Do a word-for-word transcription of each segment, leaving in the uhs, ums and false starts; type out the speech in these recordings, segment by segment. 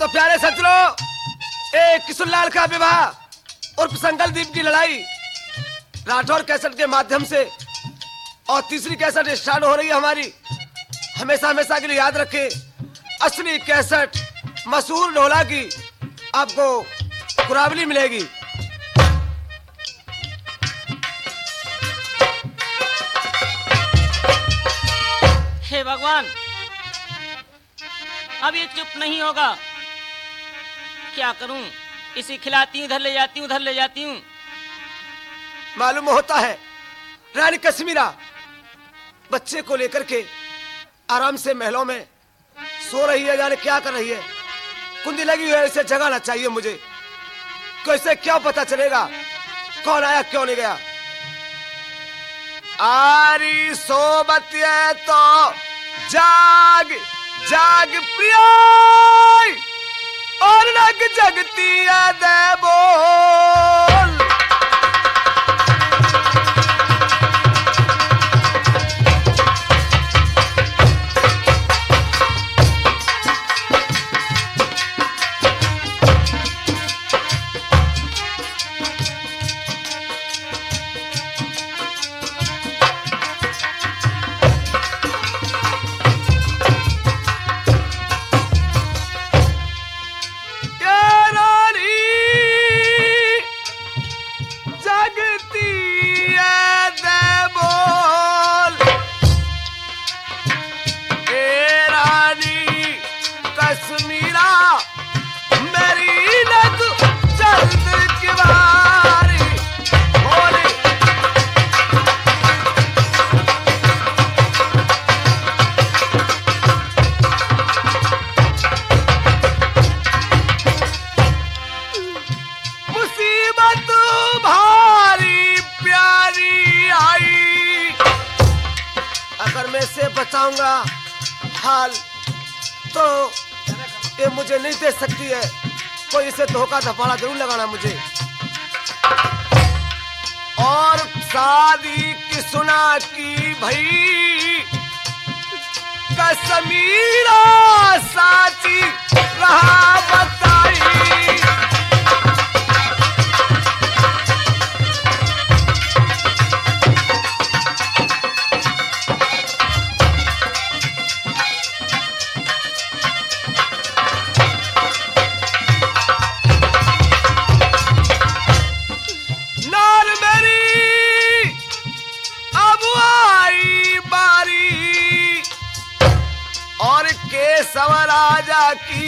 प्यारे सज्जनों, एक किशोरलाल का विवाह और संकल्पदीप की लड़ाई राठौर कैसेट के माध्यम से और तीसरी कैसेट स्टार्ट हो रही है हमारी। हमेशा हमेशा के लिए याद रखें, असली कैसेट मशहूर ढोला की आपको कुरावली मिलेगी। हे भगवान, अब ये चुप नहीं होगा। क्या करूं? इसे खिलाती हूं, उधर ले जाती हूं, उधर ले जाती हूं। मालूम होता है रानी कश्मीरा बच्चे को लेकर के आराम से महलों में सो रही है, जाने क्या कर रही है। कुंडी लगी हुई है, इसे जगाना चाहिए मुझे। कैसे क्या पता चलेगा कौन आया क्यों नहीं गया। आरी सोबत है तो जाग जाग प्रिया और नग जगती है दे बोल। बचाऊंगा हाल तो ये मुझे नहीं दे सकती है। कोई इसे धोखा धपाड़ा जरूर लगाना मुझे। और शादी की सुना की भई कश्मीरा साची रहा बताई। सवराजा की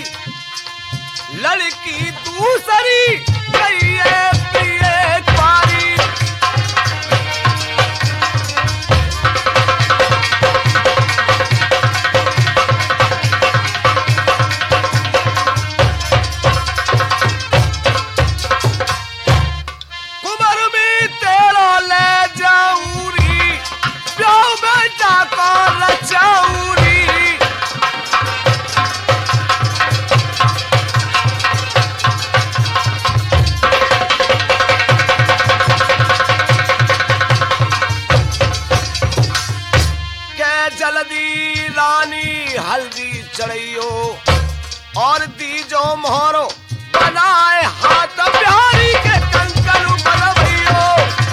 लड़की दूसरी गई है प्रिय पारी। कुमार में तेरा ले जाऊरी प्याऊ बेटा को लचाऊरी। जल्दी रानी हल्दी चढ़ियो और दीजो मोहरो बनाए हाथ बिहारी के कंकन बनवैयो।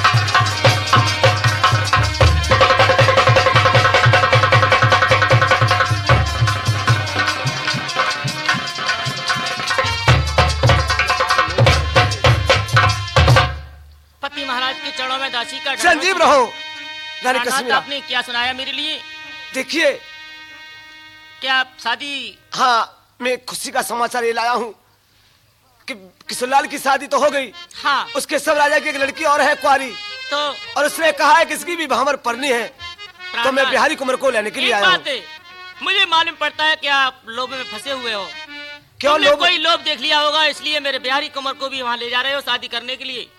पति महाराज के चरणों में दासी का संजीव रहो। रानी कश्मीरा, आपने क्या सुनाया मेरे लिए? देखिए, क्या शादी? हाँ, मैं खुशी का समाचार ये लाया हूँ कि किशोरलाल की शादी तो हो गई। हाँ। उसके सब राजा की एक लड़की और है कुंवारी, तो और उसने कहा है कि इसकी भी भामर पड़नी है, तो मैं बिहारी कुंवर को लेने के लिए आया हूँ। मुझे मालूम पड़ता है कि आप लोभ में फंसे हुए हो। क्यों लोभ? कोई लोभ देख लिया होगा, इसलिए मेरे बिहारी कुंवर को भी वहाँ ले जा रहे हो शादी करने के लिए।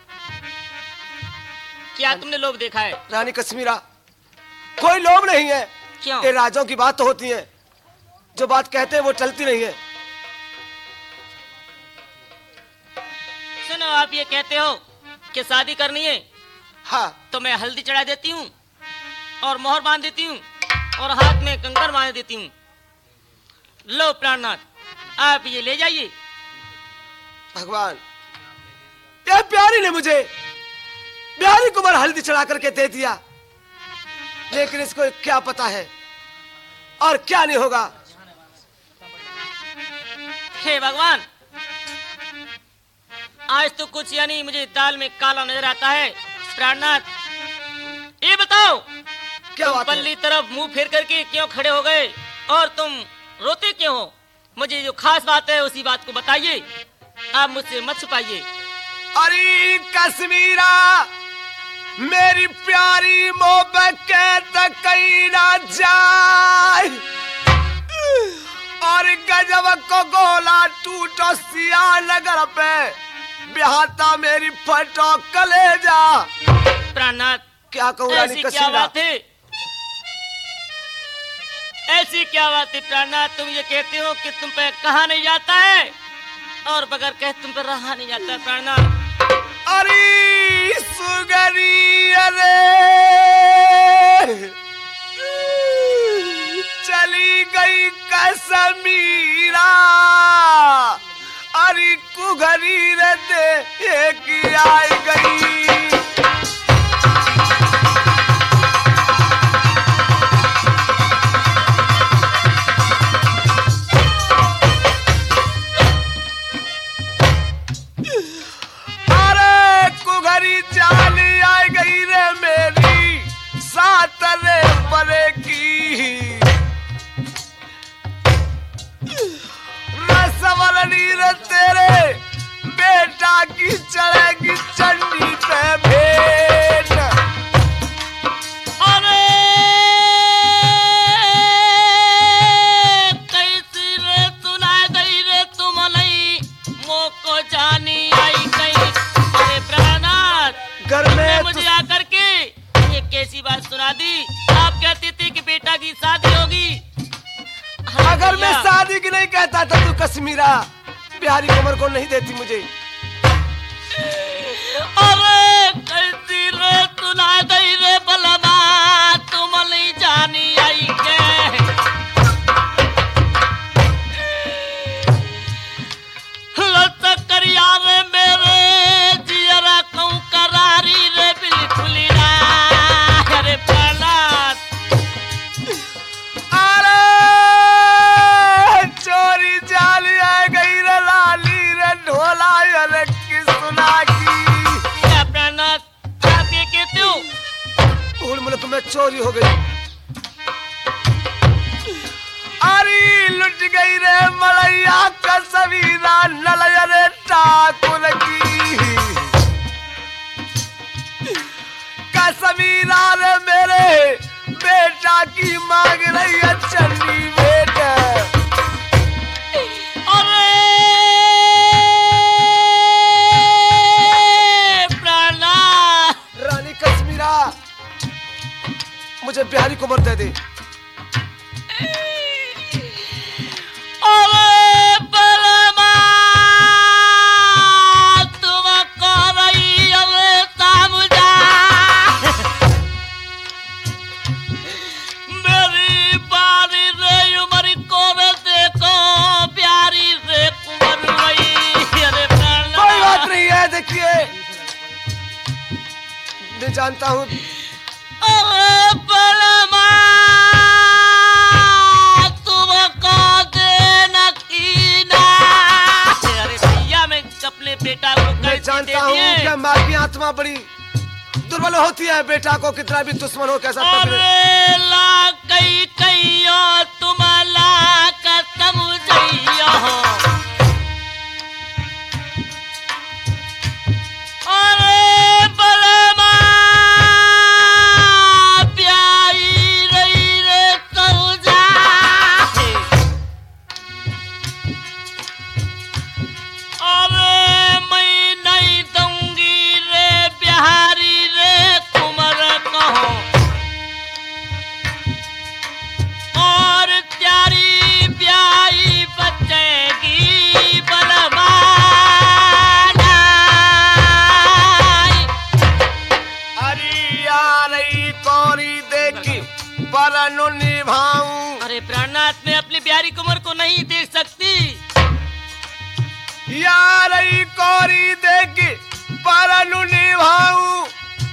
क्या तुमने लोभ देखा है? रानी कश्मीरा, कोई लोभ नहीं है। क्यों? ये राजाओं की बात तो होती है, जो बात कहते हैं वो चलती नहीं है। सुनो, आप ये कहते हो कि शादी करनी है, हाँ, तो मैं हल्दी चढ़ा देती हूँ और मोहर बांध देती हूँ और हाथ में कंकर बांध देती हूँ। लो प्राणनाथ, आप ये ले जाइए भगवान, ये प्यारी ने मुझे बिहारी कुमार हल्दी चढ़ा करके दे दिया, लेकिन इसको क्या पता है और क्या नहीं होगा। हे भगवान, आज तो कुछ यानी मुझे दाल में काला नजर आता है। प्राणनाथ, ये बताओ, क्या बात है? पल्ली तरफ मुंह फेर करके क्यों खड़े हो गए और तुम रोते क्यों हो? मुझे जो खास बात है उसी बात को बताइए, आप मुझसे मत छुपाइए। अरे कश्मीरा, मेरी प्यारी मोहब्बत कहीं ना जाए, और गजब को गोला टूटो सिया नगर पे, बिहाता मेरी फटो कलेजा। प्राणनाथ, क्या कहूँ रानी ऐसी क्या कश्मीरा? बात है, ऐसी क्या बात है प्राणनाथ? तुम ये कहते हो कि तुम पे कहा नहीं जाता है और बगैर कहे तुम पे रहा नहीं जाता है प्राणनाथ। अरे सुगरी, अरे चली गई कश्मीरा, अरे कुघरी रहते एक आई गई। जाली आई गई रे मेरी सात रे बरे की, रसवलनी रे तेरे बेटा की चढ़ेगी चंडी पे भेंट। अरे कैसी रे सुना गई रे तुम नहीं मोको जानी आई कहीं। अरे प्राणनाथ, घर में मुझे आकर के ये कैसी बात सुना दी? आप कहते थे कि बेटा की शादी होगी। अगर मैं शादी की नहीं कहता तो तू कश्मीरा बिहारी कुमार को नहीं देती मुझे। अरे कैसी रे सुना गई रे बलमा, तुम नहीं जानी आई के। लत करिया रे मेरे जियरा कहूँ करारी रे बिल्कुल ना। अरे प्रहलाद, अरे चोरी जाली आ गई रे लाली रे ढोला, अरे की सुना की। क्या प्रहलाद, आप ये कहते हो? भूल मुल्क में चोरी हो गई। अरे लुट गई रे मलैया कसवीरा नलया रे ठाकुर की, कसवीरा रे मेरे बेटा की मांग रही है चन्नी बेटा। अरे प्रहलाद, रानी कश्मीरा, मुझे बिहारी कुमार दे दे। अरे बलमा, तुम कह रही अरे सामुझा, मेरी बारी रे उमर को रे देखो प्यारी रे कुंवर रही। अरे प्रहलाद, कोई बात नहीं है, देखिए मैं जानता हूँ। अरे बलमा, तुम कह देना की ना। अरे भैया, मैं अपने बेटा को मैं कैसे जानता दे हूँ दिए? कि माँ की आत्मा बड़ी दुर्बल होती है, बेटा को कितना भी दुश्मन हो कैसा तब भी- अरे ला कई कईयो तुम ला कसम जइयो। अरे बलमा, प्यारी रही रे सौजा। अरे मैं नहीं दूंगी रे बिहारी रे कुंवर कहो, और प्यारी ब्याही बचेगी बलवाना। अरे यार ई कौरी देखी परनु निभाऊं, अरे प्राणनाथ, मैं अपनी प्यारी कुंवर को नहीं देख सकती। यार ई कोरी देखी परनु निभाऊं,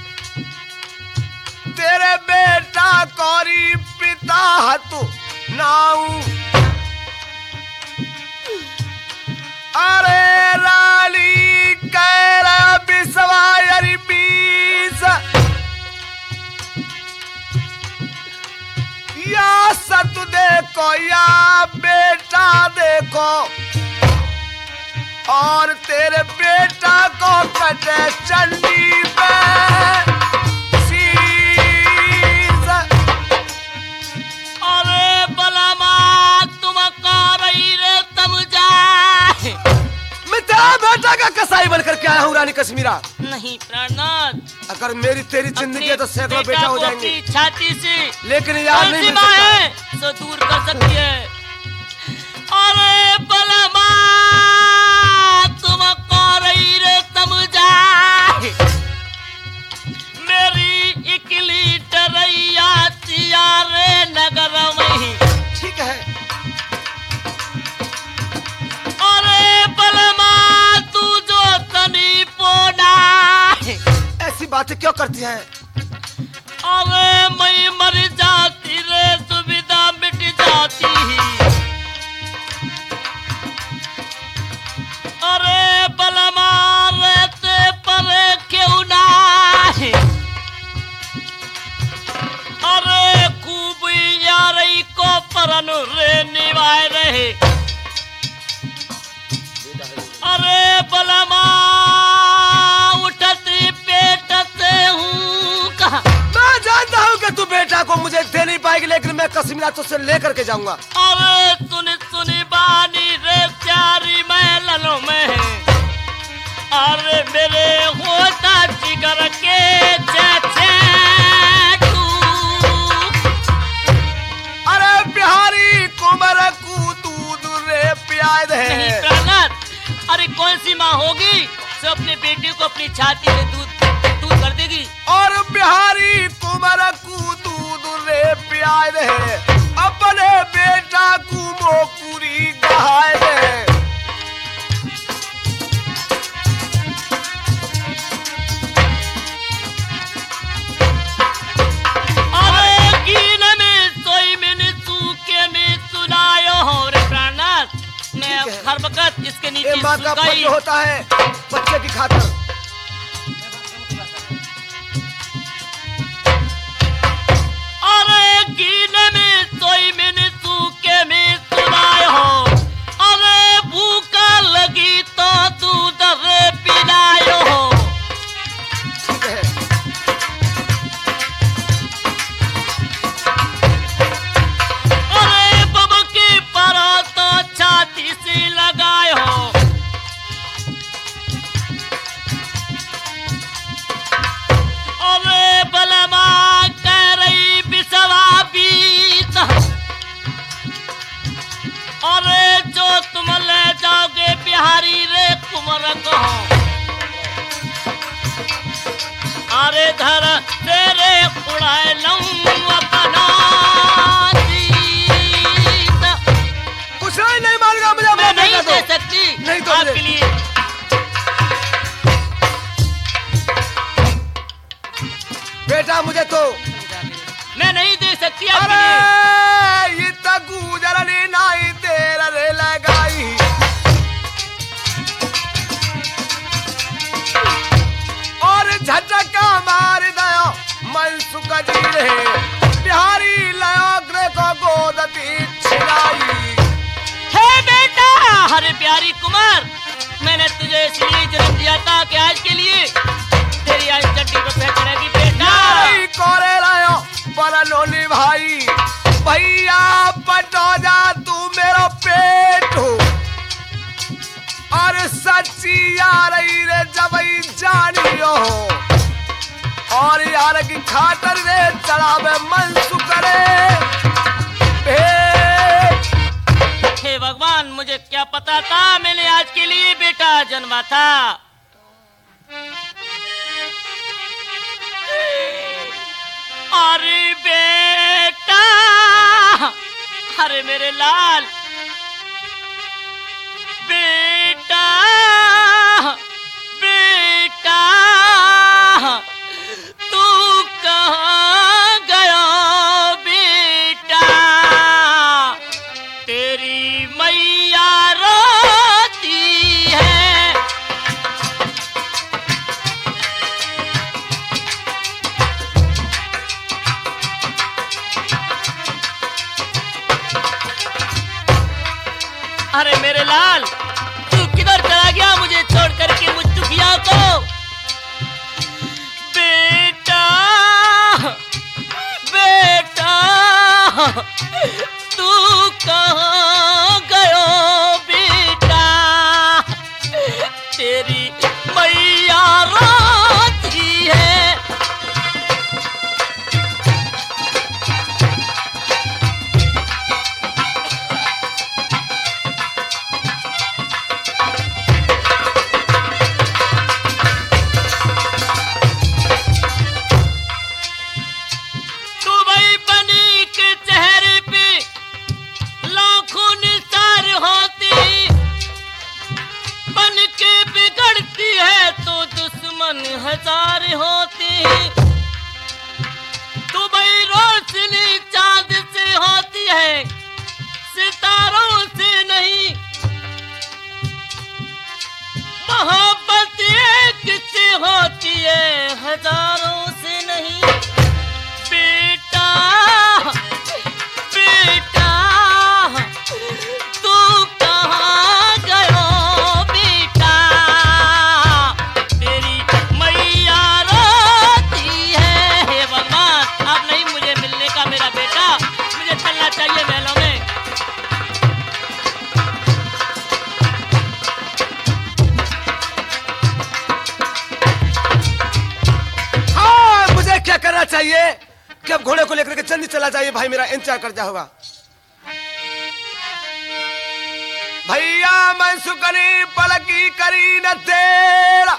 तेरे बेटा कोरी पिता हतु नाऊ। अरे रानी कैरा बिसवायरी बीस, या सतु देखो या बेटा देखो, और तेरे बेटा को कटे चंडी पे शीश। अरे बलमा तुम कर रही रे तम जाए। मैं तेरा बेटा का कसाई बनकर के आया हूँ रानी कश्मीरा। नहीं प्राणनाथ, अगर मेरी तेरी जिंदगी है तो सैकड़ों बेटा हो जाएंगे, अपनी छाती से लेकिन यार नहीं मिल माँ सकता है सो दूर कर सकती है। अरे बलमा तुम कर रही रे तम जाए, मेरी इकली टरैया सियारे नगर में। ठीक है। अरे बलमा तू जो तनी पोना, ऐसी बातें क्यों करती हैं? अरे मैं मर जाती रे सुविधा मिट जाती। अरे बलमा रहते परे क्यों ना, अरे खूब यारी को परन रे निभाए रहे। अरे बलमा उठती पेट से हूँ कहा। मैं जानता हूँ कि तू बेटा को मुझे दे नहीं पाएगी, लेकिन मैं कश्मीरा तुझसे लेकर के जाऊंगा। अरे सुनी सुनी बानी रे प्यारी महलों में, अरे मेरे होता जिगर के चचे तू। अरे बिहारी कुमर को दूध रे प्याद नहीं है। प्राणनाथ, अरे कौन सी माँ होगी जो अपने बेटे को अपनी छाती में दूध दूध कर देगी। और बिहारी कुमर को दूध रे प्याद है, अपने बेटा को मोकुरी गहाय है। अरे कीन में सोई मैंने सूखे में सुनायो हो रे प्राणनाथ, मैं ठीक है। हर वक्त इसके नीचे ये माँ का सुकाई। फर्ज होता है बच्चे की खातिर। अरे कीने में सोई मैंने सूखे में सुनायो हो, अरे भूखा लगी तो दूध रे पिलायो हो। ठीक है। अरे बम की परो तो छाती से लगाए हो। अरे बलमा कह रही बिसवा बीत, अरे जो तुम ले जाओगे बिहारी रे कुंवर को, अरे धर तेरे उड़ाए लूं अपना जीत। कुछ नहीं नहीं मालूम मुझे। मैं अपना नहीं बेटा दे दो। सकती नहीं तो आपके मुझे। लिए। बेटा मुझे तो मैं नहीं दे सकती आपके अरे लिए। ये तक गुजरनी नहीं तेरा रे लगाई। और झटका मार दयो मन सुख जी रे, बिहारी लयो ग्रे को गोदती छिलाई। हे बेटा, हरे प्यारी कुमार, मैंने तुझे इसलिए जन्म दिया था कि आज के लिए तेरी आज चड्डी पर पहचानेगी बेटा। नारी कोरे लायो परलोनी भाई, भैया पटो जा तू मेरा पेट हो। और सच्ची यार रे जबई जानियो हो, और यार की खातर रे चढ़ावे मन सुकरे भेंट। हे भगवान, मुझे क्या पता था मैंने आज के लिए बेटा जन्मा था। अरे बेटा, अरे मेरे लाल बेटा। अरे मेरे लाल, तू किधर चला गया मुझे छोड़ करके मुझ दुखिया को? बेटा बेटा तू कहाँ गयो बेटा? तेरी मैया रोती है। हजार होती तू भाई, रोशनी चांद से होती है, सितारों से नहीं। मोहब्बत एक से होती है, हजारों से नहीं। बेटा बेटा तू कहाँ गयो बेटा? तेरी मैया रोती है। हे भगवान, आप नहीं मुझे मिलने का मेरा बेटा, मुझे चलना चाहिए महलों में। हाँ, मुझे क्या करना चाहिए कि अब घोड़े को लेकर के चंदी चला जाइए। भाई मेरा इंतजार कर जा होगा। भैया मैं सुकनी पलकी करी न तेरा,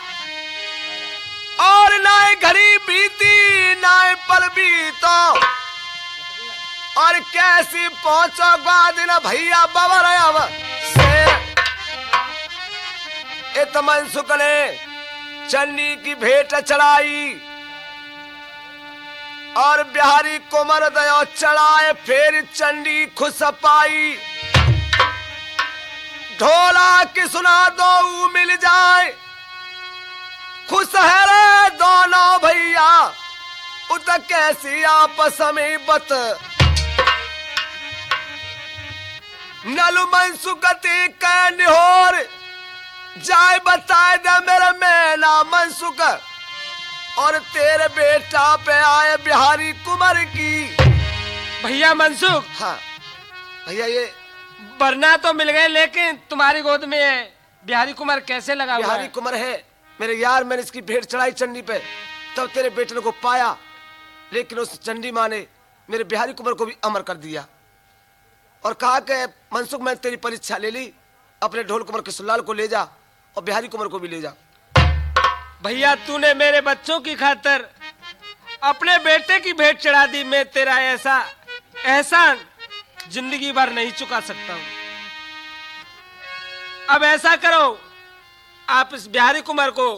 और नाय घड़ी बीती नाय पल बीतो, और कैसी पहुंचो ग्वादिन भैया बवर से। इत मनसुख ने चन्नी की भेंट चढ़ाई, और बिहारी कुमर दयो चढ़ाए, फिर चंडी खुश पाई। ढोला की सुना दो मिल जाए, खुश है रे दोनों भैया, उत कैसी आपस में बत। नलु मनसुकती कै निहोर, जाए बताए दे मेरे मेला मनसुक, और तेरे बेटा पे आए बिहारी कुमार की। भैया मनसुख। हाँ भैया, ये वरना तो मिल गए, लेकिन तुम्हारी गोद में बिहारी कुमार कैसे लगा हुआ बिहारी है? कुमार है मेरे यार। मैंने इसकी भेंट चढ़ाई चंडी पे, तब तेरे बेटे को पाया, लेकिन उस चंडी माँ ने मेरे बिहारी कुमार को भी अमर कर दिया, और कहा कि मनसुख मैं तेरी परीक्षा ले ली, अपने ढोल कुमार किशोरलाल को ले जा, और बिहारी कुमार को भी ले जा। भैया तूने मेरे बच्चों की खातिर अपने बेटे की भेंट चढ़ा दी। मैं तेरा ऐसा एहसान जिंदगी भर नहीं चुका सकता हूं। अब ऐसा करो, आप इस बिहारी कुमार को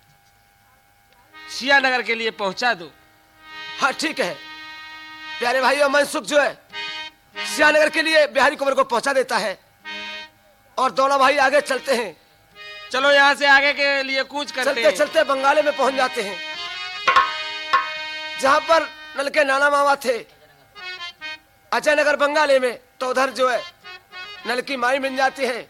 सियानगर के लिए पहुंचा दो। हाँ ठीक है प्यारे भाई, और मनसुख जो है सियानगर के लिए बिहारी कुमार को पहुंचा देता है, और दोनों भाई आगे चलते हैं। चलो यहाँ से आगे के लिए कूच करते चलते हैं। चलते बंगाले में पहुंच जाते हैं, जहां पर नल के नाना मामा थे अजय नगर बंगाले में। तो उधर जो है नल की माई मिल जाती है।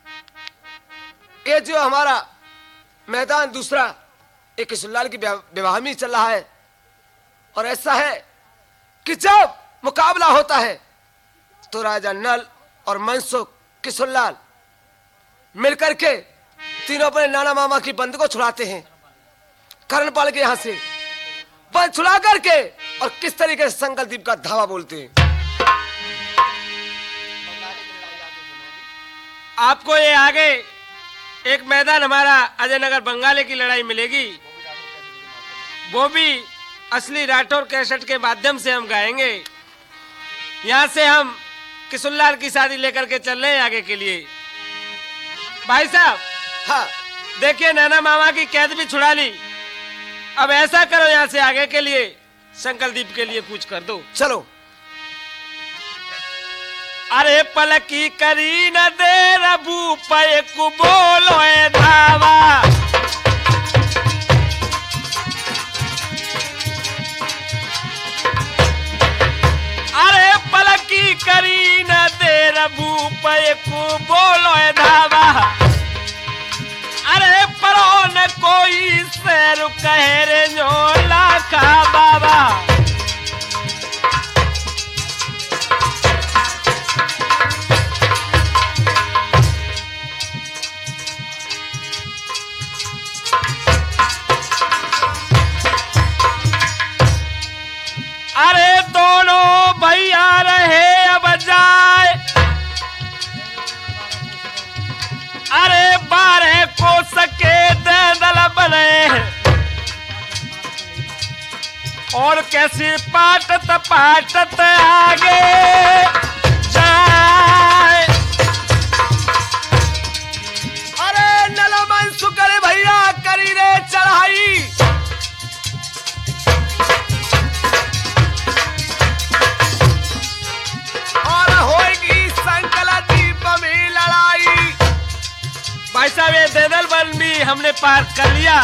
ये जो हमारा मैदान दूसरा एक किशोरलाल की विवाह में चल रहा है, और ऐसा है कि जब मुकाबला होता है तो राजा नल और मनसुख किशोरलाल मिलकर के तीनों अपने नाना मामा की बंद को छुड़ाते हैं कर्णपाल के यहां से। बंद छुड़ा करके और किस तरीके से संकल्पदीप का धावा बोलते हैं। आपको ये आगे एक मैदान हमारा अजय नगर बंगाले की लड़ाई मिलेगी, वो भी असली राठौर कैसेट के माध्यम से हम गाएंगे। यहाँ से हम किशोरलाल की शादी लेकर के चल रहे हैं आगे के लिए। भाई साहब, हाँ देखिए नाना मामा की कैद भी छुड़ा ली। अब ऐसा करो, यहाँ से आगे के लिए संकल्पदीप के लिए कूच कर दो। चलो। अरे पलकी करी न दे रबू पे को बोलो ए धावा, अरे पलकी करी न दे भूप को बोलो धावा अरे परो न कोई सैर कहे रे झोला का बाबा अरे दोनों भैया रहे अब जाए अरे बारह को सके दल बने और कैसी पाटत पाटत आगे जाए अरे नलमन सुकर भैया करी रे चढ़ाई और होएगी संकला दीप में लड़ाई। भाई साहब ये देदल बन भी हमने पार कर लिया।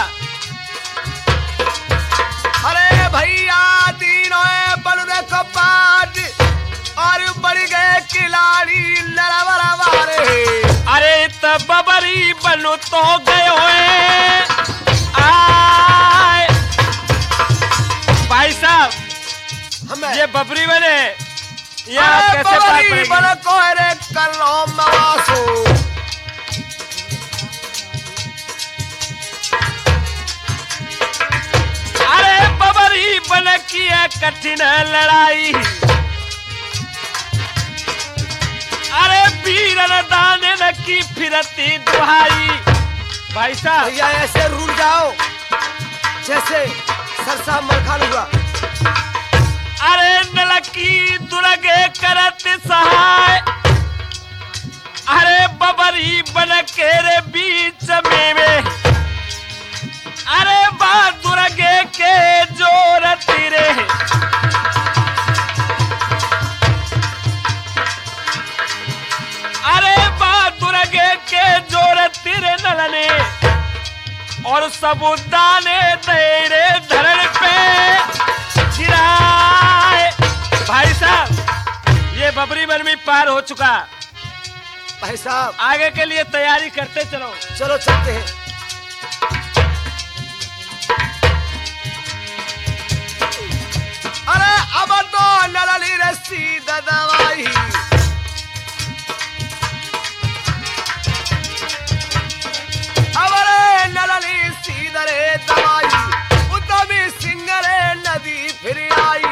अरे भैया तीनों बल देखो पाट और बढ़ गए खिलाड़ी लड़ावारे अरे तब बबरी बनो तो गए हुए आए भाई साहब हमें ये बबरी बने या अरे कैसे पार बबरी पड़ेगी? बन को रे कलो मवासो अरे बबरी बन की है कठिन लड़ाई अरे वीरन दाने न की फिरती दुहाई भाई साहब भैया ऐसे रूल जाओ जैसे सरसा मरखान हुआ। अरे नलकी दुर्गे करत सहाय अरे बबरी बन के रे बीच में, में अरे बा दुर्गे के जोर तीरे अरे बा दुर्गे के जोर तीरे नलने और सबुदाने तेरे धरण पे गिराए भाई साहब ये बबरी बन भी पार हो चुका। भाई साहब आगे के लिए तैयारी करते चलो। चलो चलते हैं। अरे अब तो नलली रस्सी दवाई अब रे नलली सीधरे दवाई उतमी सिंगरे नदी फिर आई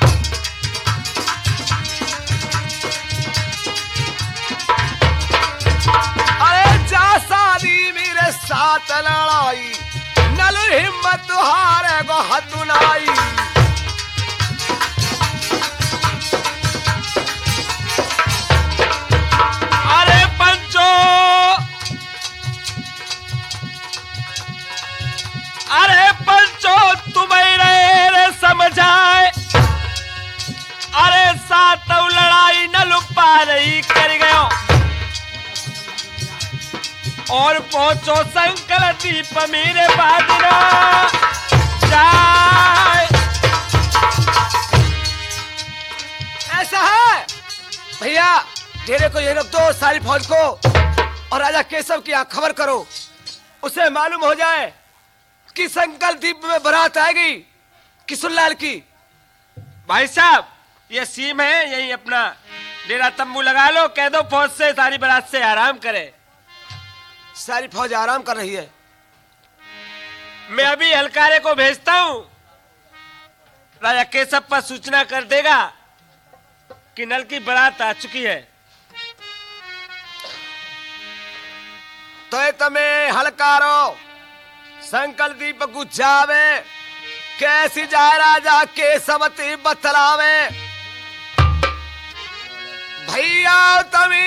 अरे जा शादी मेरे साथ लड़ाई नल हिम्मत हारे गो हतुनाई अरे पंचो अरे पंचो तुम्हें रे समझाए अरे साथ लड़ाई न लुपा रही कर गयो और पहुंचो संकल दीप मेरे बादरा जाए। ऐसा है भैया डेरे को ये रख दो सारी फौज को और राजा केशव की यहाँ खबर करो उसे मालूम हो जाए कि संकल द्वीप में बारात आएगी किशुनलाल की। भाई साहब ये सीम है यही अपना डेरा तंबू लगा लो कह दो फौज से सारी बारात से आराम करे। सारी फौज आराम कर रही है। मैं अभी हलकारे को भेजता हूँ राजा केशव पर सूचना कर देगा कि नल की बारात आ चुकी है। तो तमे हलकारो संकल दीप को जावे कैसी जाए राजा केशव ती बतलावे भैया तमी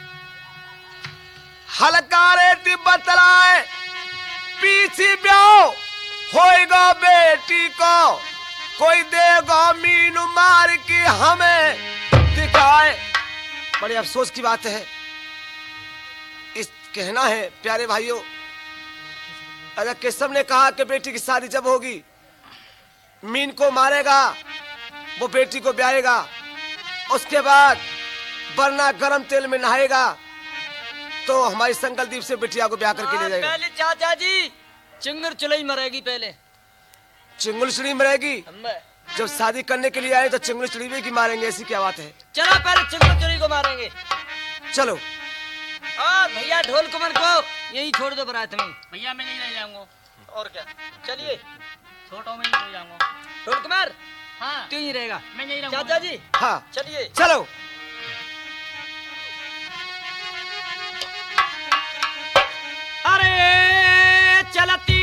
हलकारे ती बतलाए पीछे ब्याह होएगा बेटी को कोई देगा मीनू मार के हमें दिखाए। बड़े अफसोस की बात है इस कहना है प्यारे भाइयों राजा केशव ने कहा कि बेटी की शादी जब होगी मीन को मारेगा वो बेटी को ब्याहेगा उसके बाद वरना गर्म तेल में नहाएगा तो हमारी संकल्पदीप से बिटिया को ब्याह करके ले जाएगा। पहले चाचा जी चिंगुर चुलई मरेगी पहले। चिंगुल चिड़ी मरेगी? अम्बे। जब शादी करने के लिए आए तो चिंगुल चिड़ी की मारेंगे, ऐसी क्या बात है? चलो पहले चिंगुर चुलई को मारेंगे। चलो। और भैया ढोल कुमार को यही छोड़ दो बारात में। भैया मैं नहीं रह जाऊंगा। और क्या, चलिए छोटो में ही रह जाऊंगा। ढोल कुमार हाँ तू ही रहेगा। मैं नहीं रहूंगा। चाचा जी हाँ चलिए। चलो। अरे चलती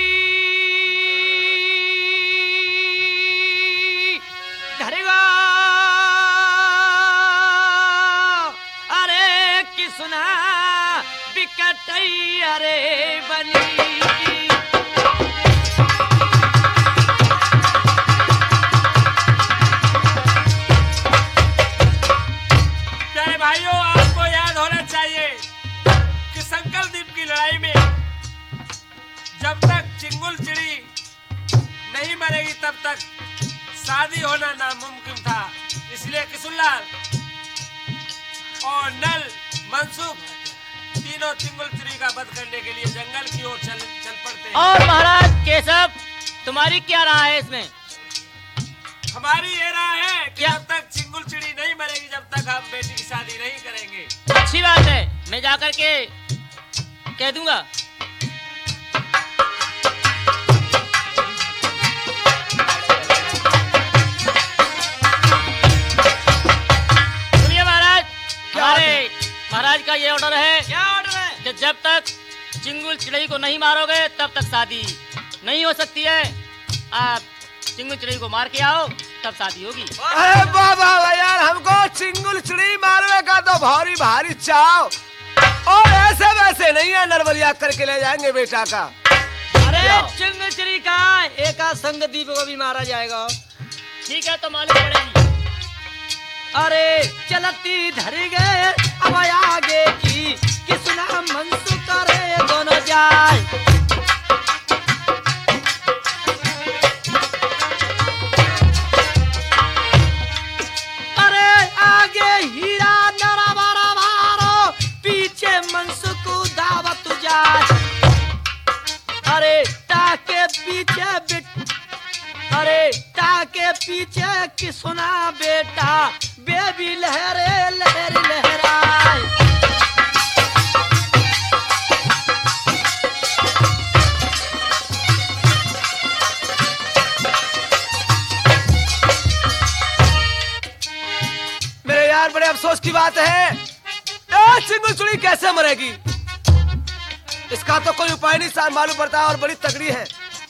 धरेगा, अरे किसना बिकटई अरे बनी। प्यारे भाइयों, आपको याद होना चाहिए कि संकल्पदीप की लड़ाई में जब तक चिंगुल चिड़ी नहीं मरेगी तब तक शादी होना नामुमकिन था। इसलिए किशुनलाल और नल मनसुख तीनों चिंगुल चिड़ी का वध करने के लिए जंगल की ओर चल चल पड़ते हैं। और महाराज केशव तुम्हारी क्या राय है इसमें? हमारी ये राय है कि जब तक चिंगुल चिड़ी नहीं मरेगी जब तक हम बेटी की शादी नहीं करेंगे। अच्छी बात है, मैं जाकर के कह दूंगा। सुनिए महाराज, हमारे महाराज का ये ऑर्डर है। क्या ऑर्डर है? कि जब तक चिंगुल चिड़ई को नहीं मारोगे तब तक शादी नहीं हो सकती है। आप चिंगुल चिड़ई को मार के आओ तब शादी होगी। अरे बाबा यार, हमको चिंगुल चिड़ी मारने का तो भारी भारी चाव, और ऐसे वैसे नहीं है, नरबलिया करके ले जाएंगे बेटा का। अरे चिंगुल चिड़ी का एक संगदीप को भी मारा जाएगा। ठीक है तो मालूम पड़ेगी। अरे चलती धरी गए अब आगे की किसना मनसुख करे दोनों जाए। अरे आगे हीरा नरा बारा भारो, पीछे मनसुख दावत जाए। अरे ताके पीछे बिट अरे ताके पीछे किसना बेटा बेबी लहरे लहर लहराए। मेरे यार बड़े अफसोस की बात है, ए, चिंगुल चिड़ी कैसे मरेगी? इसका तो कोई उपाय नहीं सार मालूम पड़ता है, और बड़ी तगड़ी है।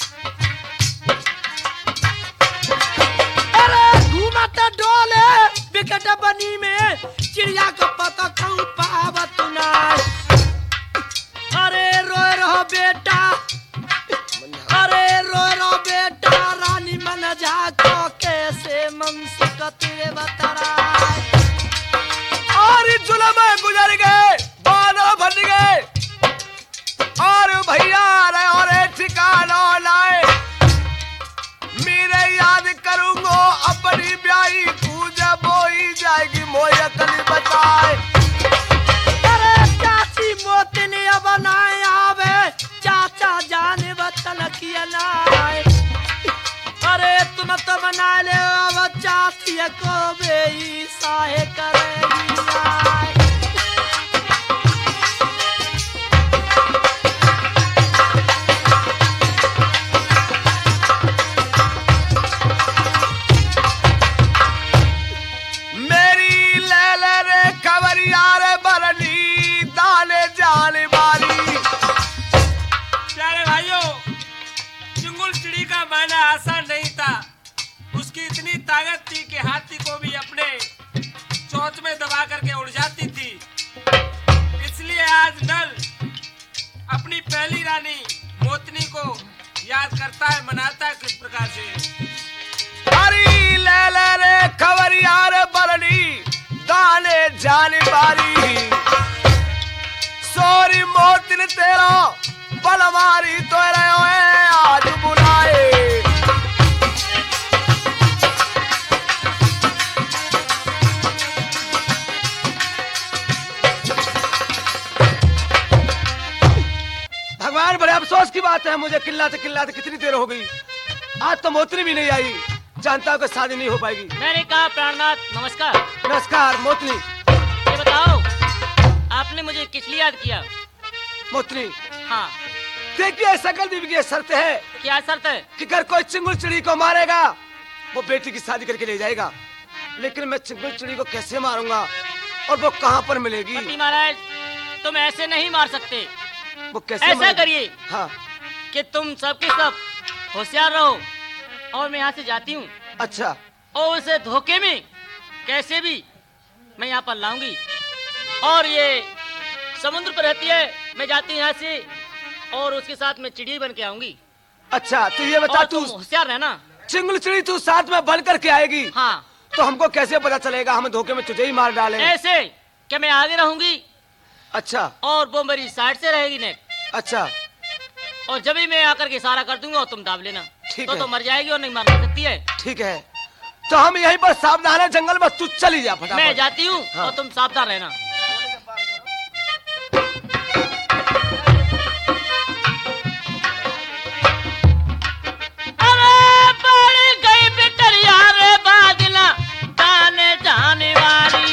घूमत डोले विकट बनी में चिड़िया को पता खाऊ पावत ना। अरे रोए रहो बेटा, अरे रोए रहो बेटा, रानी मन जाको कैसे मनसुख तुझे बतरा। और इस जुलम में गुजर गए, बानों बन गए, और भैया रहे और ठिकाना लाए। मेरे याद करूंगा अपनी ब्याही पूजा बोई जाएगी मोया कली बताए। अरे चाची मोतनी बनाए आवे, चाचा जाने वतन किया नाय। अरे तुम तो बना ले अब चाची को बेई साहे करेगी आय। आसान नहीं था। उसकी इतनी ताकत थी कि हाथी को भी अपने चोंच में दबा करके उड़ जाती थी। इसलिए आज नल अपनी पहली रानी मोतनी को याद करता है, मनाता है किस प्रकार से। हरी ले ले रे खबरिया रे बरनी दाने जाने बारी, सोरी मोतिन तेरा बलमारी तो रहे आज बुलाए। बात है, मुझे किल्लाते किल्लाते कितनी देर हो गई, आज तो मोतनी भी नहीं आई। जानता हूँ कि शादी नहीं हो पाएगी। मैंने कहा प्राणनाथ नमस्कार। नमस्कार मोतनी। ये बताओ आपने मुझे किस लिए याद किया? मोतनी हाँ देखिए, सकल बीवी की शर्त है। क्या शर्त है? कि अगर कोई चिंगुल चिड़ी को मारेगा वो बेटी की शादी करके ले जाएगा, लेकिन मैं चिंगुल चिड़ी को कैसे मारूंगा और वो कहाँ पर मिलेगी? पति महाराज तुम ऐसे नहीं मार सकते। वो कैसे ऐसा करिए हाँ कि तुम सबके सब होशियार रहो और मैं यहाँ से जाती हूँ। अच्छा। और उसे धोखे में कैसे भी मैं यहाँ पर लाऊंगी, और ये समुद्र पर रहती है, मैं जाती हूँ यहाँ से और उसके साथ मैं चिड़ी बन के आऊंगी। अच्छा तो ये बता, तू होशियार रहना। चिंगुल चिड़ी तू साथ में बन करके आएगी? हाँ। तो हमको कैसे पता चलेगा? हम धोखे में तुझे ही मार डालें। ऐसे कि मैं आगे रहूंगी। अच्छा। और वो मेरी साइड से रहेगी ने। अच्छा। और जब भी मैं आकर के इशारा कर दूंगा और तुम दाब लेना। ठीक तो है। तो मर जाएगी और नहीं मार सकती है। ठीक है, तो हम यहीं पर सावधान है जंगल में, तू चली जा फटाफट। मैं जाती हूँ। हाँ। और तुम सावधान रहना। अरे बड़ी गई बिटरिया रे बादला जाने जाने वाली।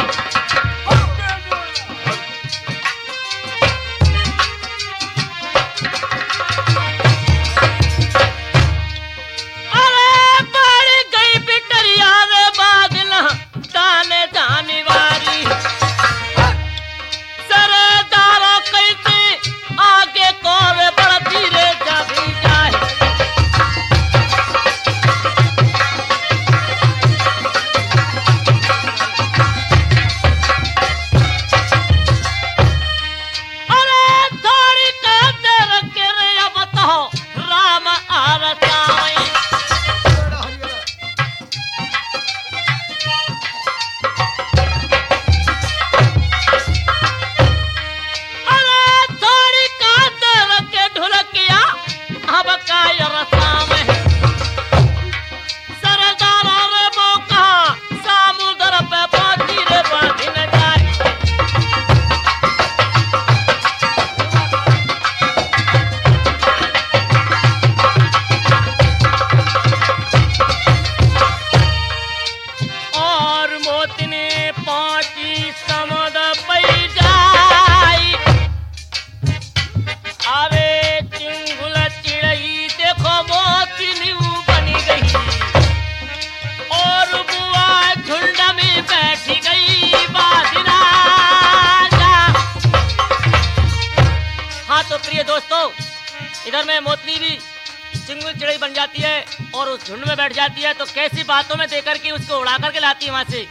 इधर में मोतनी भी चिंगुल चिड़ई बन जाती है और उस झुंड में बैठ जाती है, तो कैसी बातों में देकर के उसको उड़ा करके लाती है वहां से।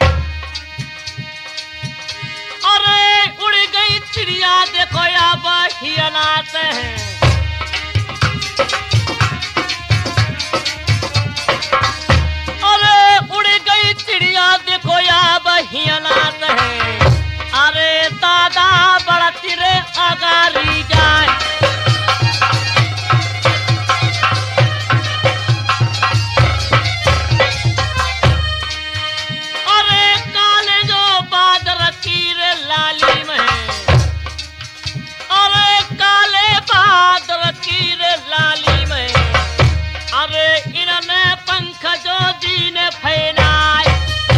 अरे उड़ गई चिड़िया देखो या बाही अनाथ है। अरे उड़ गई चिड़िया देखो या बाही अनाथ है। अरे दादा बड़ा तिरे अगारी जाए। लाली में अरे इन्होंने पंख जो दी ने फैलाए।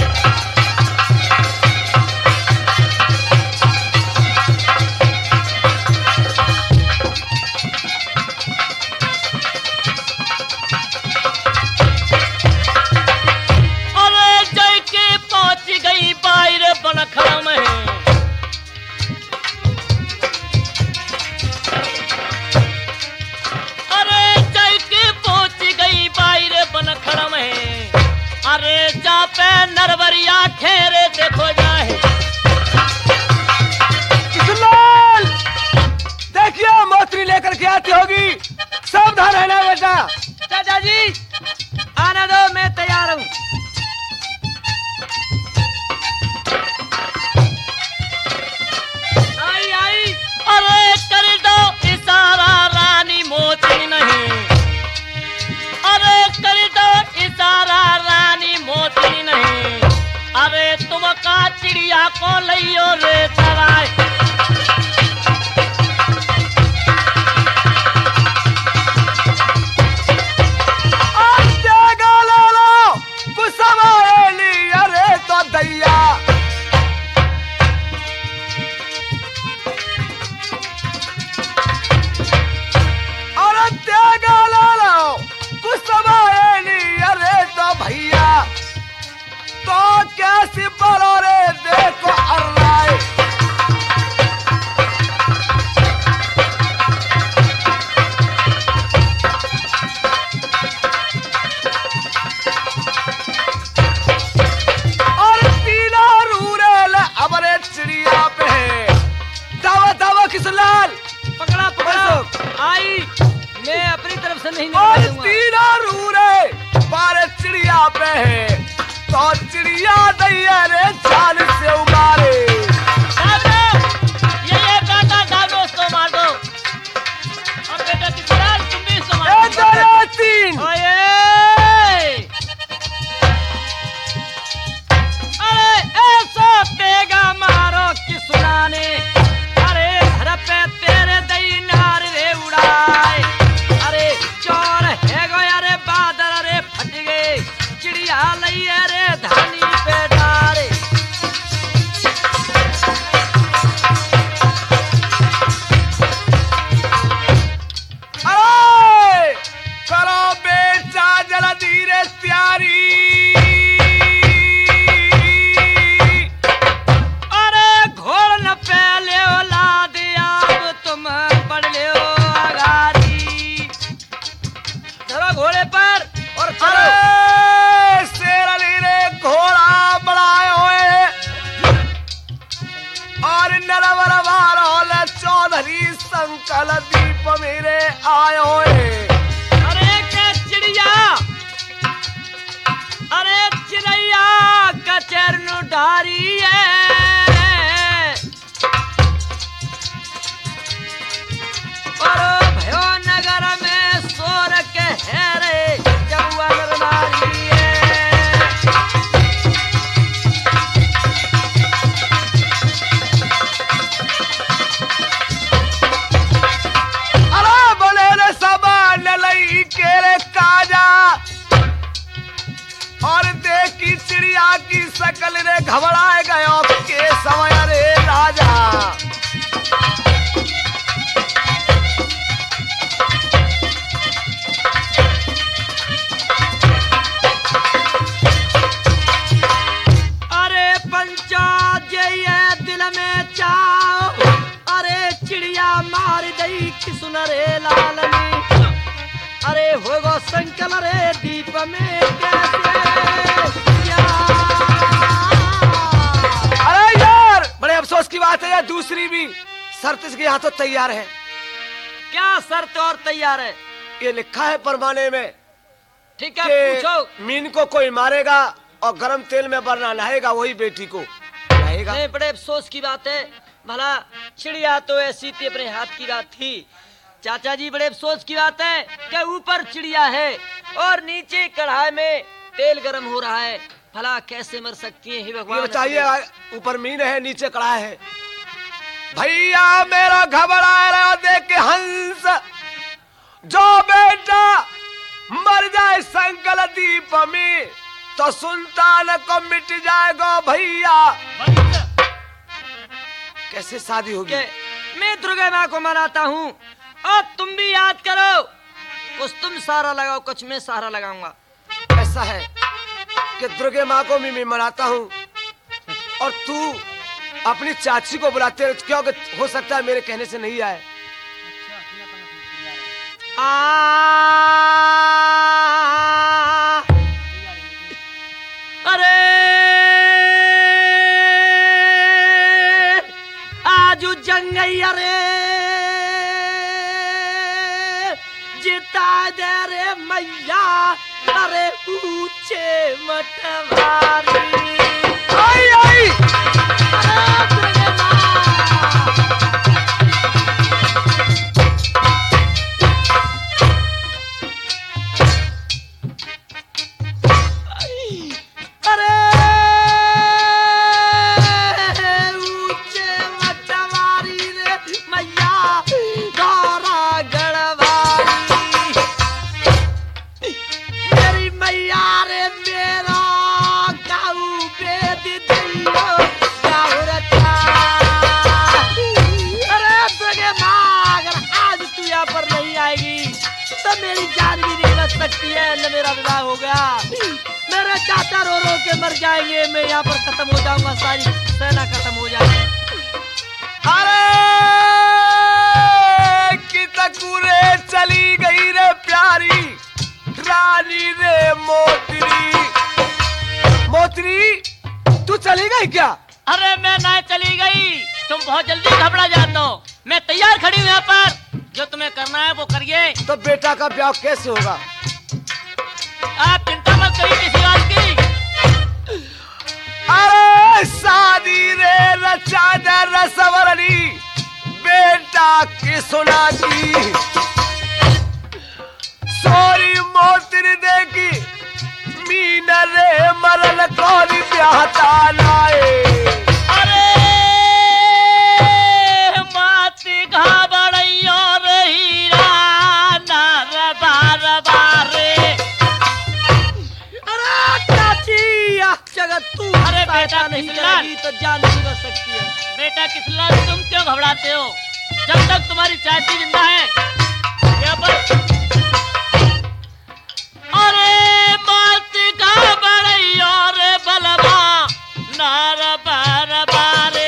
अरे जय के पहुंच गई बाहर बनखड़ा में। बनखड़म है अरे जा पे नरवरिया ठहरे देखो जाए। किशनलाल देखिए मोतरी लेकर के आती होगी, सावधान रहना बेटा। चाचा जी आने दो, मैं तैयार हूँ। आई आई अरे कर दो इशारा रानी मोतरी नहीं। अरे कर दो इशारा रानी मोतरी नहीं। अरे तुम का चिड़िया को लियो रे तराय। कैसी बोलो रे देखो अर्राए। और तीनों रूरेल अबरे चिड़िया पे है। दावा दावा किसलाल पकड़ा पकड़ा आई, मैं अपनी तरफ से नहीं और निकल दूंगा। तीनों रूरे बारे चिड़िया पे है तो चिड़िया दैया रे जान से उगारे। दाब दो, ये ये काटा दाब दो, उसको मार दो। और बेटा किसराल तुम भी इसको मार ए दो। दो तीन ओए अरे ऐसा पेगा मारो कि सुनाने, अरे घर पे तेरे दई नार रे उड़ाए। अरे चोर है गो अरे बादल अरे फट गए, चिड़िया लई अरे धानी पे डारे। अरे करो बेटा जरा धीरे त्यारी। अरे घोड़ न पहले ला दिया तुम पढ़ ले आगारी। धरो घोड़े पर और चलो। अरे शेर अली रे घोड़ा बढ़ाए हुए और नरवर वारोल चौधरी संकल दीप मेरे आए हुए। अरे के चिड़िया, अरे चिड़ैया का चरनु डारी है। और भयो नगर में सोर के है रे जबुआ नरनारी है। अरे बोले रे सामान लई के रे काजा और देखी चिड़िया की शकल रे घबराए गयो के समय रे राजा। अरे पंचा जय दिल में चाओ, अरे चिड़िया मार दई किसुन रे लालनी। अरे होगो संकल रे दीप में कैसे क्या? अरे यार बड़े अफसोस की बात है यार, दूसरी भी शर्त इसके यहाँ तो तैयार है। क्या शर्त और तैयार है? ये लिखा है परवाने में ठीक है कि पूछो। मीन को कोई मारेगा और गरम तेल में बरना नहाएगा वही बेटी को नहाएगा। नहीं, बड़े अफसोस की बात है। भला चिड़िया तो ऐसी थी, अपने हाथ की रात थी। चाचा जी बड़े अफसोस की बात है कि ऊपर चिड़िया है और नीचे कढ़ाई में तेल गरम हो रहा है। भला कैसे मर सकती है? हे ये भगवान बताइए, ऊपर मीन है नीचे कड़ा है। भैया मेरा घबरा रहा देख के हंस, जो बेटा मर जाए संकल दीप में तो सुल्तान को मिट जाएगा भैया। कैसे शादी होगी? के मैं दुर्गा माँ को मनाता हूँ और तुम भी याद करो। कुछ तुम सहारा लगाओ, कुछ मैं सहारा लगाऊंगा। ऐसा है कि दुर्गे माँ को भी मैं मनाता हूँ और तू अपनी चाची को बुलाते रह, क्योंकि हो सकता है मेरे कहने से नहीं आए। आ अरे आजू जंगैया रे जिता दे रे मैया, अरे ऊंचे मठवारी। आई आई अरे दुर्गे माँ। अरे ऊंचे मठवारी रे मैया, गौरा गढ़वारी। मेरी मैया रे मेरा गाऊ बेद दियो गाऊ रचा। अरे दुर्गे माँ, अगर आज तू यहाँ पर नहीं आएगी तो मेरी जान भी नहीं बच सकती है। न मेरा विवाह हो गया, मेरे चाचा रो रो के मर जाएंगे, मैं यहाँ पर खत्म हो जाऊंगा, सारी सेना खत्म हो जाएगी। अरे कि तकुरे चली गई रे प्यारी रानी रे मोतरी। मोतरी तू चली गई क्या? अरे मैं ना चली गई, तुम बहुत जल्दी घबरा जाते हो। मैं तैयार खड़ी हूँ यहाँ पर, जो तुम्हें करना है वो करिए। तो बेटा का ब्याह कैसे होगा? आप चिंता मत करिए किसी बात की। अरे शादी रे रचा दे रसवरनी बेटा की सुना की। सोरी मोतरी देखी मीन रे मरल कोरी ब्याहता लाए। अरे माती घबराइयो रे हीरा नार बार बारे। अरे चाची जगत तू अरे बेटा नहीं किसलाल, जाएगी तो जान नहीं बच सकती है। बेटा किसलाल तुम क्यों घबराते हो? जब तक तुम्हारी चाची जिंदा है यहाँ पर। अरे माती घबराइयो रे बलवा नार बार बारे।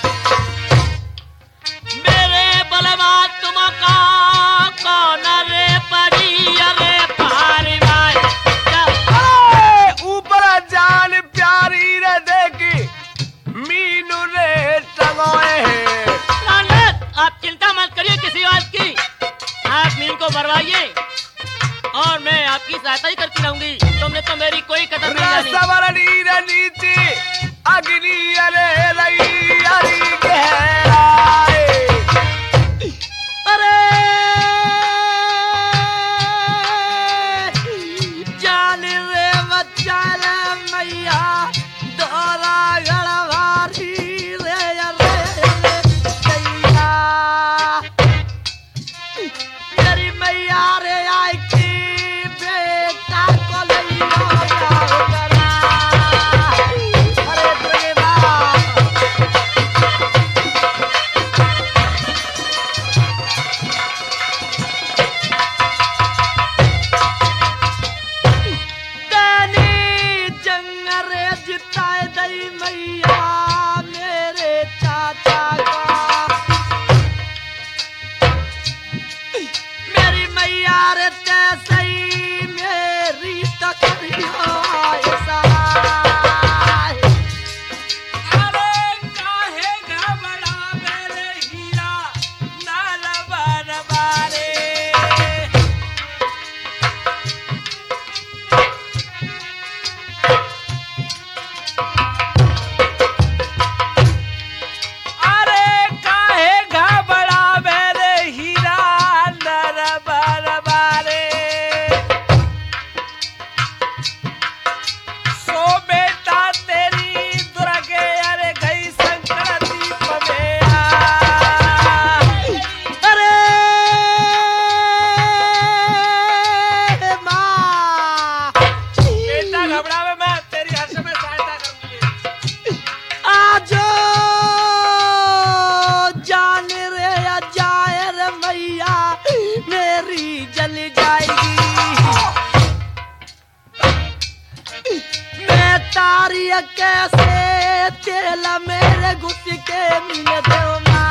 मेरे बलवा तुम का कौन रे पड़ी अरे पारी भाई। अरे ऊपर जान प्यारी रे देखी मीनू रे टंगोए हैं। रानत, आप चिंता मत करिए किसी बात की। आप मीन को मरवाइए और मैं आपकी सहायता ही करती रहूंगी। तुमने तो मेरी कोई कदर नहीं जानी। रसवरनी रे नीति अग्नि अरे रई अरी गहराए। अरे जान रे बचाल मैया दोरा गड़वारी रे रे मैया। मेरी मैया रे आई की बेटा को लइया करा। अरे देवा दानी जंगरे जिताए दई मैया मेरे चाचा का। मेरी मैया रे तैसे ही मेरी तकरिया ऐसा। अरे काहे घबरा मेरे हीरा नाल बार बारे। अरे काहे घबरा मेरे हीरा नाल बार बारे। सो बेटा तेरी दुर्गे अरे गई शंकर दीप में आ। अरे माँ बेटा घबरावे मत, तेरी हर समय सहायता करूंगी। आजो जान रे या जाए रे मैया मेरी जल जाएगी। मैं तारी कैसे तेल मेरे घुस के मिल दो माँ।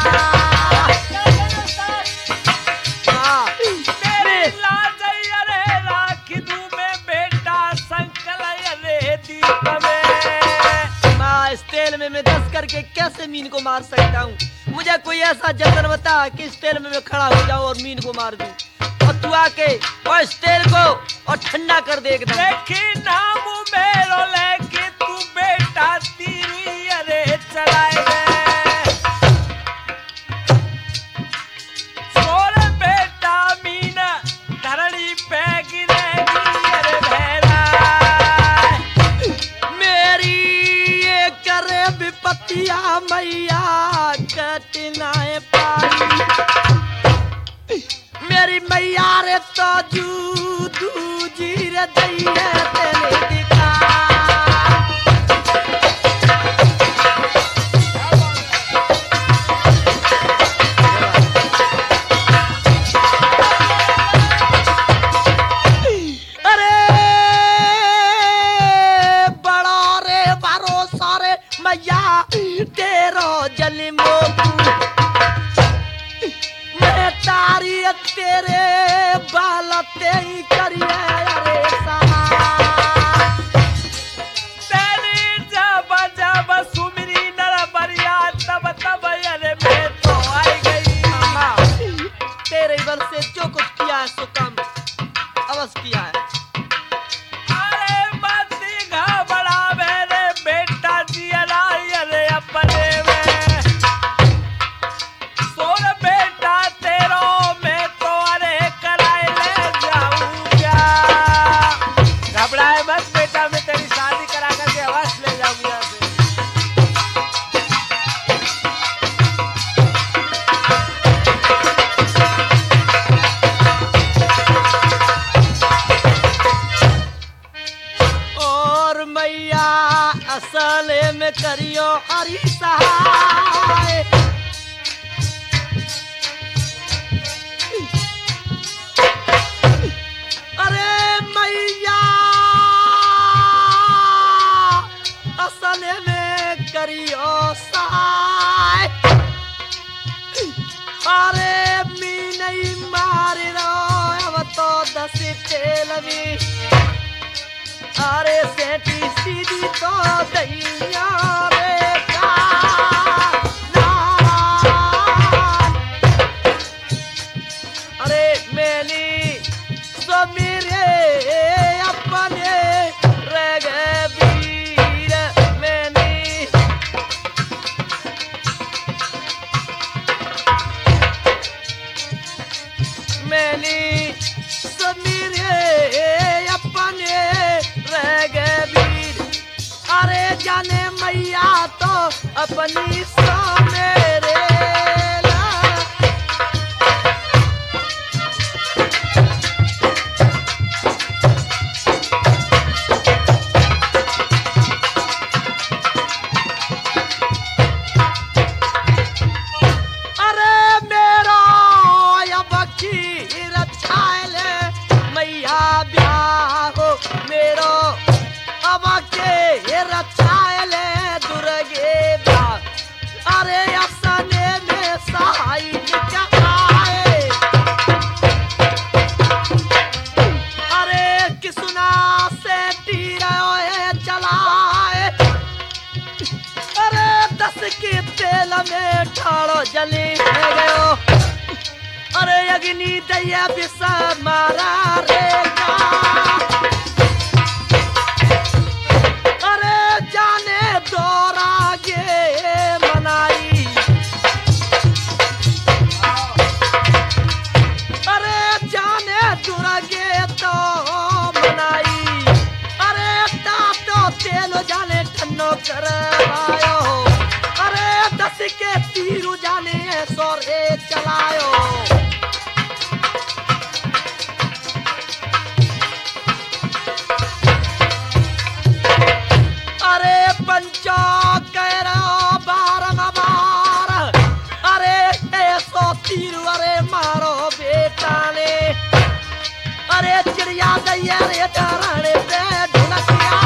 हाँ, मेरी लाज अरे राख दूं मैं बेटा शंकर अरे दीप में। माँ इस तेल में मैं दस करके कैसे मीन को मार सकता हूँ? मुझे कोई ऐसा जतन बता कि इस तेल में मैं खड़ा हो जाऊँ और मीन को मार दूँ। और तू आके और इस तेल को और ठंडा कर दे एकदम। देखी नाम मेरो लेके तू बेटा तीरी अरे चलाए रे। सोरे बेटा मीना धरणी पे गिरेगी अरे भैरा। मेरी ये करे विपत्तिया मैया कटनाए पाई। मेरी मैया रे तो जू दू जी रे दैया तेरे दिखा। अरे बड़ा रे मैया तेरो जन्मो मैं तारी तेरे बाल ते ही करिए अरे सहा तेरी जब जब सुमरी नर बरिया तब तब अरे मैं तो आई गई। तेरे बर से जो कुछ किया है सो काम अवश्य किया है। अरे मती घबरा मेरे बेटा जी अलाई अरे अपने में सोर बेटा तेरो मैं तो अरे कराए ले जाऊंगा। घबराए मत बेटा, मैं तेरी शादी करा करके अवश्य ले जाऊंगा यहाँ से। और मैया असल में करियो हरी सहाय अरे मैया असल में करियो सहाय अरे मी नहीं मार रो अब तो दस तेल भी अरे सेठी सीधी तो दैया रे का अरे मैंने समीरे अपने रह गए वीर मैंने मैंने समीरे अपने रह गए वीर अरे जाने मैया तो अपनी सो मेरे अरे मेरा या बकी रक्षा ले मैया ब्याह हो मेरो अब के रचायले दुर्गे ब्याह अरे असने में सहाय आए अरे किसना से तीरे चलाए अरे दस के तेल में ठाड़ो जली गयो अरे अग्नि दैया विषा मारा रे का अरे जाने दौरा गे मनाई अरे जाने दुर्गे तो मनाई अरे तातो तेलो जाने ठन्नो करवायो अरे दस के तीरू जाने सोरे चलायो अरे पंचो करो बारह बार अरे ऐसो तीर अरे मारो बेटा ने अरे चिड़िया दैया रे चढ़ने पे ढुलकिया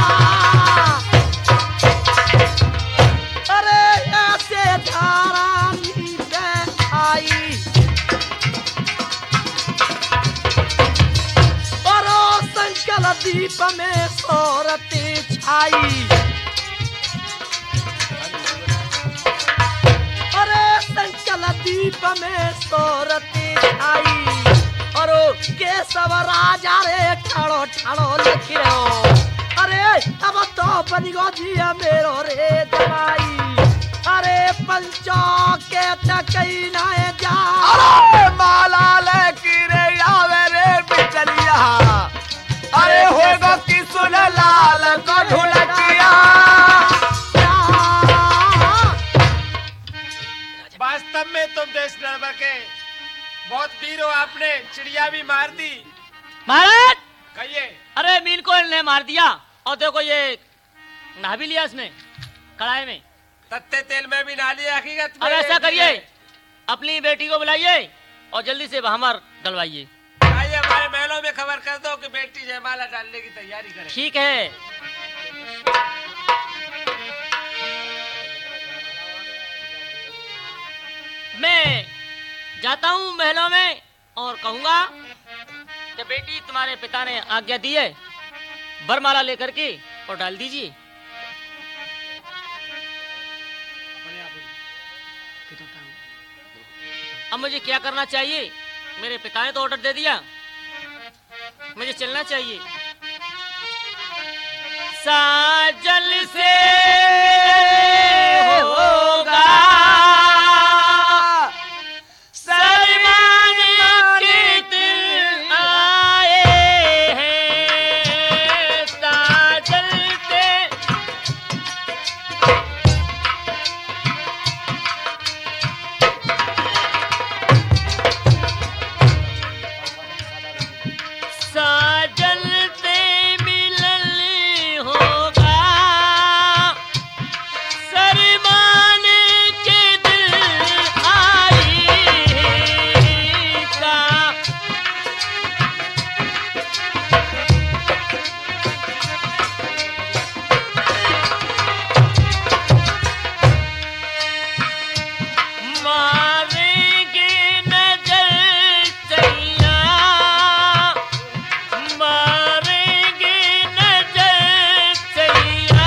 अरे ऐसे धारा नीचे आई और संकल दीप में सोरती छाई अरे संकल दीप में सोरती आई और केशव राजा रे ठाड़ो ठाड़ो लिखी रहो अरे अब तो बनी गो जिया मेरो रे जमाई अरे पंचो के तकई ना जा अरे माला लेकी रे आवे रे बिचलिया अरे होगा कि सुन लाल को ढुलकिया वास्तव में तुम देश नर्मदा के बहुत वीर हो, आपने चिड़िया भी मार दी। महाराज कहिए। अरे मीन को इन्हें मार दिया और देखो ये नहा भी लिया इसने कढ़ाई में। तत्ते तेल में भी नहा लिया हकीकत में। अब ऐसा करिए अपनी बेटी को बुलाइए और जल्दी से हमर डलवाइए। आइए हमारे महलों में खबर कर दो कि बेटी जयमाला डालने की तैयारी करे। ठीक है। जाता हूँ महलों में और कहूंगा कि बेटी तुम्हारे पिता ने आज्ञा दी है, वरमाला लेकर के और डाल दीजिए। अब मुझे क्या करना चाहिए? मेरे पिता ने तो ऑर्डर दे दिया, मुझे चलना चाहिए। साजल से होगा सरमाने के दिल आए हैं, साजल से साजल से मिलन होगा सरमाने के दिल आई का। मारेंगे नजर सैया, मारेंगे नजर सैया,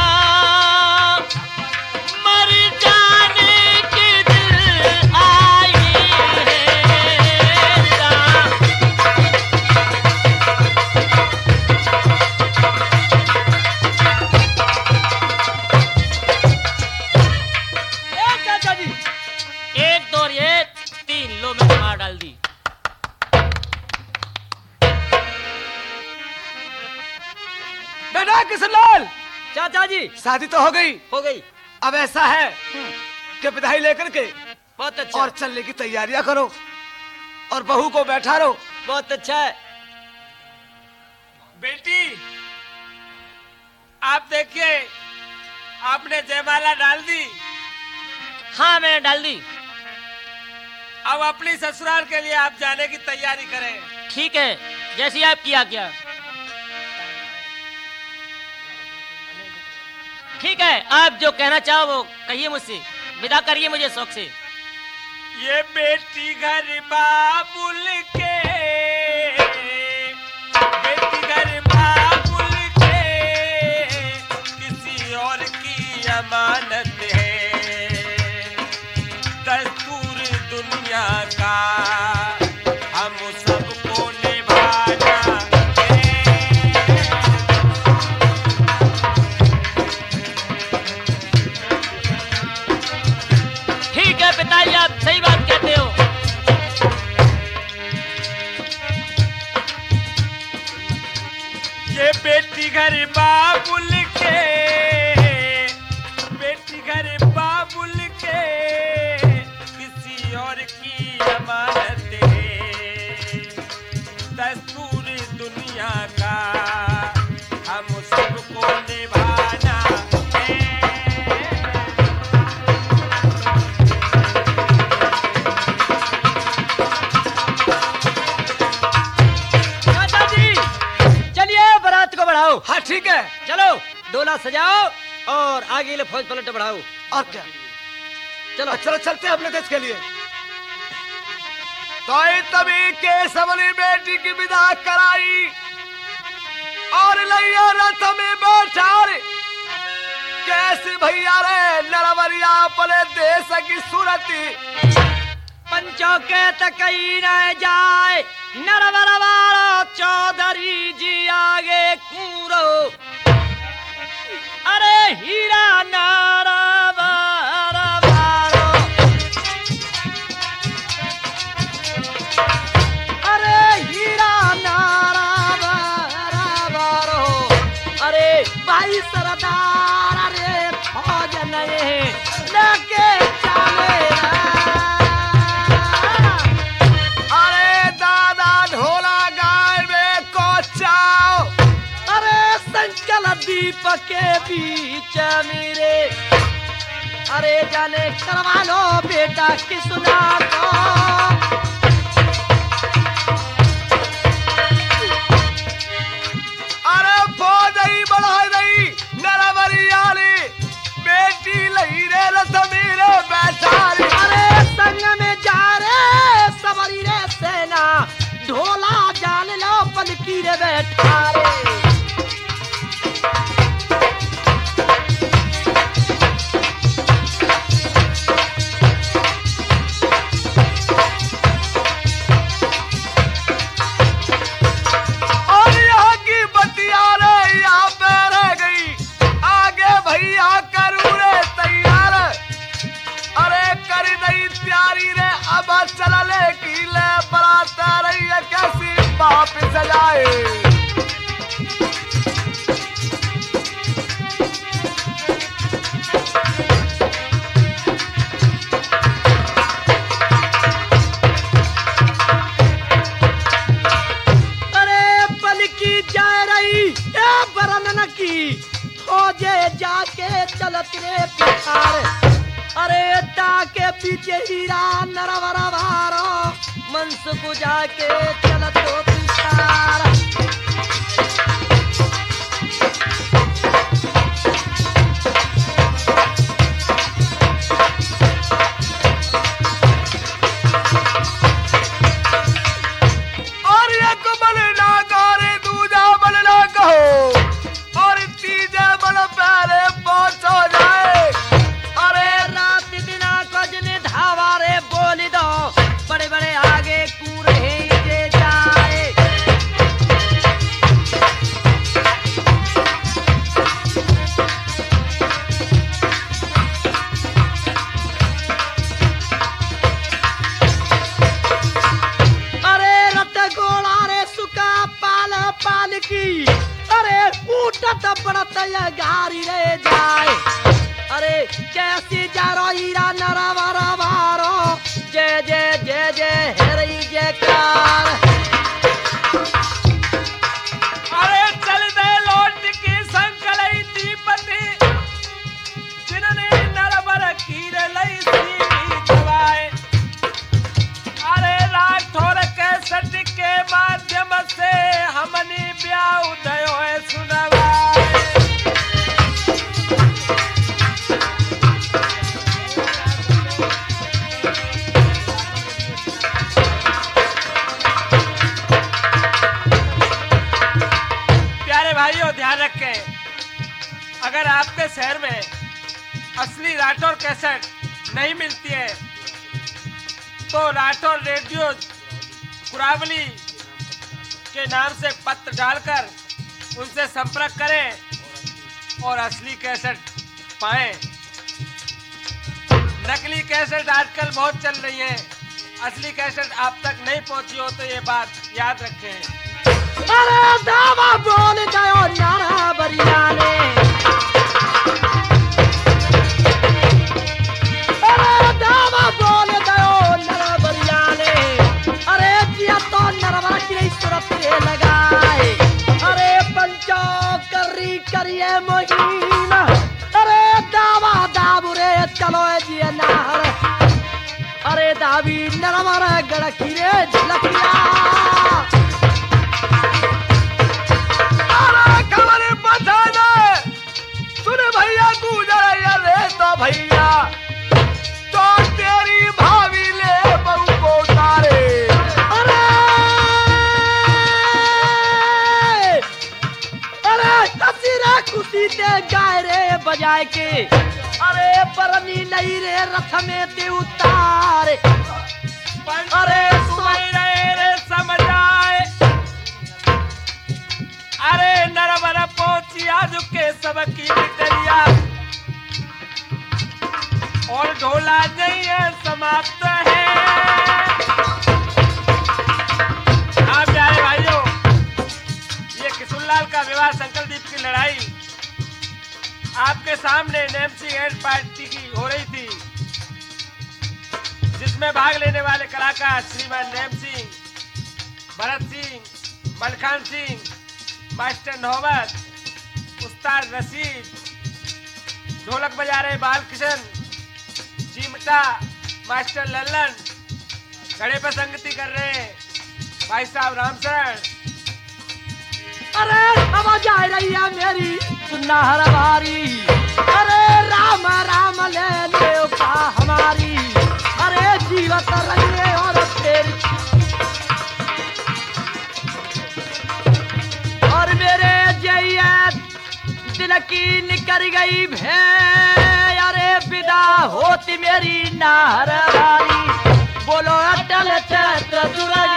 मर जाने के दिल आई है सा। ए चाचा जी, एक दो और ये तीन लो में मार डाल दी। बेटा किशनलाल, चाचा जी शादी तो हो गई, हो गई। अब ऐसा है कि विदाई लेकर के बहुत अच्छा, और चलने की तैयारियां करो और बहू को बैठा रहो। बहुत अच्छा है। बेटी आप देखिए, आपने जयमाला डाल दी, हाँ मैंने डाल दी। अब अपनी ससुराल के लिए आप जाने की तैयारी करें। ठीक है, जैसी आपकी आज्ञा। ठीक है, आप जो कहना चाहो वो कहिए मुझसे, विदा करिए मुझे शौक से। ये बेटी घर बाबुल के, बेटी घर बाबुल के, किसी और की अमानत है, दस्तूर दुनिया का हम सबको निभाना है। ठीक है पिताजी, आप सही बात कहते हो। ये बेटी घर बाबुल के, बेटी घर बाबुल के, किसी और की अमानत है, दस्तूर दुनिया का हम सबको निभाना है। चाचा जी चलिए बारात को बढ़ाओ। हाँ ठीक है, चलो डोला सजाओ और आगे ले फौज पलट बढ़ाओ। और क्या, चलो चलो चलते हैं अपने देश के लिए। तो ये तभी के सबली बेटी की विदा कराई और लैया रथ में बैठा रे, कैसे भैया रे नरवरिया अपने देश की सूरती, पंचों के तकई न जाए नरवर वालो चौधरी जी आगे कूरो। अरे हीरा नरवर वालो, अरे हीरा नरवर वालो, अरे भाई सरदार अरे फौज नहीं लेके चले। अरे दादा ढोला गाय में कोचाओ, अरे संकल दीप के बीच मेरे, अरे जाने करवा लो बेटा किसना को। अरे फौज ही बढ़ा रही नरवरिया ने, बेटी लही रे रथ मेरे बैठा रे। अरे संग में जा रे सब ये कैसी वापिस जाए। खोजे जाके चलत रे पिछाड़, अरे ताके पीछे हीरा नरवरा भारो, मंस को जाके चलत हो पिछाड़। और ये को बलना करे दूजा बलना कहो, पहले पहुंचो जाए। अरे रात दिना कजने धावारे बोली दो, बड़े बड़े आगे कूर हे जाए। अरे रत गोला रे सुका पाल पाल की, अरे उठत पड़त या गारी रे जाए। अरे कैसी जारो हीरा नरा वरा भारो, जय जय जय जय हरी जयकार। अरे चल दे लौट के संकलई दीपति, जिन्होंने नरवर कीर लई सी दवाए। अरे राठौर के सट के माध्यम से हमनी ब्याह उदयो है सुनवाए। प्यारे भाइयों ध्यान रखें, अगर आपके शहर में असली राठौर कैसेट नहीं मिलती है तो राठौर रेडियो कुरावली के नाम से पत्र डालकर उनसे संपर्क करें और असली कैसेट पाएं। नकली कैसेट आजकल बहुत चल रही हैं, असली कैसेट आप तक नहीं पहुंची हो तो ये बात याद रखें। अरे दावा बोल जाओ नारा बरियाने, अरे दावा बोल जाओ नारा बरियाने। अरे जिया तो नरवा की सूरत रे लगाए, अरे पंचो करी करिए मोहिना, अरे दावा दाबुरे चलो जिया नार। अरे दावी नरवा रे गड़की रे झलकिया, भैया गुजर रे तो भैया तो तेरी भाभी ले बहू को तारे। अरे अरे हसीरा खुशी ते गाय रे बजाए के, अरे परनी नहीं रे रथ में ते उतारे। अरे सुई रहे रे समझाए, अरे नरवर पहुंची आज के सबकी बिटरिया, और ढोला नहीं है समाप्त है। हाँ प्यारे भाइयों, ये किशुनलाल का विवाह संकलदीप की लड़ाई आपके सामने नेमसी एंड पार्टी की हो रही थी, जिसमें भाग लेने वाले कलाकार श्रीमान नेम सिंह, भरत सिंह, मलखान सिंह, मास्टर नौबत, उस्ताद रशीद, ढोलक बजा रहे बालकिशन, चिमटा मास्टर लल्लन, घड़े पर संगति कर रहे भाई साहब रामचरण। अरे आवाज आ रही है मेरी सुनना हर बारी, अरे राम राम ले ले का हमारी, अरे जीवत रहिए और तेरी। और मेरे जैयत दिल की निकल गई भे, अरे विदा होती मेरी नार बारी, बोलो अटल छत्र दुर्गा।